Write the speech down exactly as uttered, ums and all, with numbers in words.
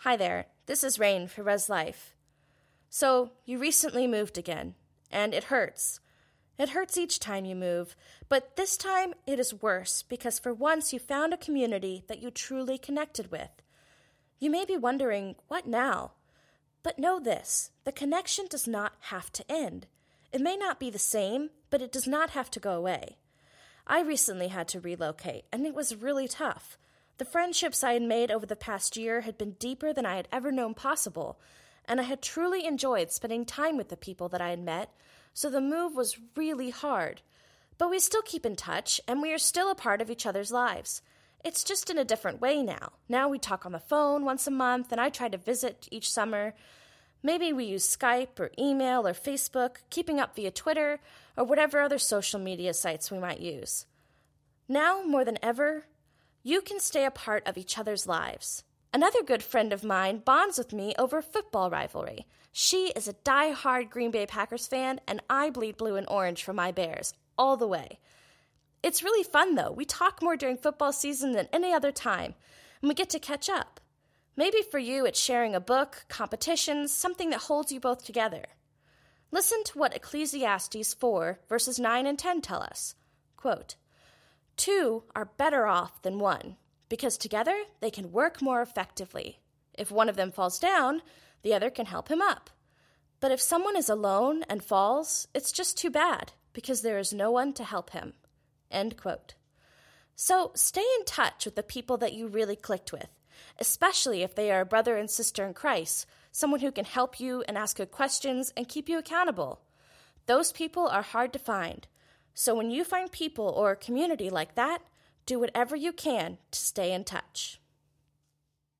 Hi there, this is Rain for Res Life. So, you recently moved again, and it hurts. It hurts each time you move, but this time it is worse because for once you found a community that you truly connected with. You may be wondering, what now? But know this, the connection does not have to end. It may not be the same, but it does not have to go away. I recently had to relocate, and it was really tough. The friendships I had made over the past year had been deeper than I had ever known possible, and I had truly enjoyed spending time with the people that I had met, so the move was really hard. But we still keep in touch, and we are still a part of each other's lives. It's just in a different way now. Now we talk on the phone once a month, and I try to visit each summer. Maybe we use Skype or email or Facebook, keeping up via Twitter, or whatever other social media sites we might use. Now, more than ever, you can stay a part of each other's lives. Another good friend of mine bonds with me over football rivalry. She is a die-hard Green Bay Packers fan, and I bleed blue and orange for my Bears, all the way. It's really fun, though. We talk more during football season than any other time, and we get to catch up. Maybe for you it's sharing a book, competitions, something that holds you both together. Listen to what Ecclesiastes four, verses nine and ten tell us. Quote, Two are better off than one, because together they can work more effectively. If one of them falls down, the other can help him up. But if someone is alone and falls, it's just too bad, because there is no one to help him. End quote. So stay in touch with the people that you really clicked with, especially if they are a brother and sister in Christ, someone who can help you and ask good questions and keep you accountable. Those people are hard to find. So when you find people or a community like that, do whatever you can to stay in touch.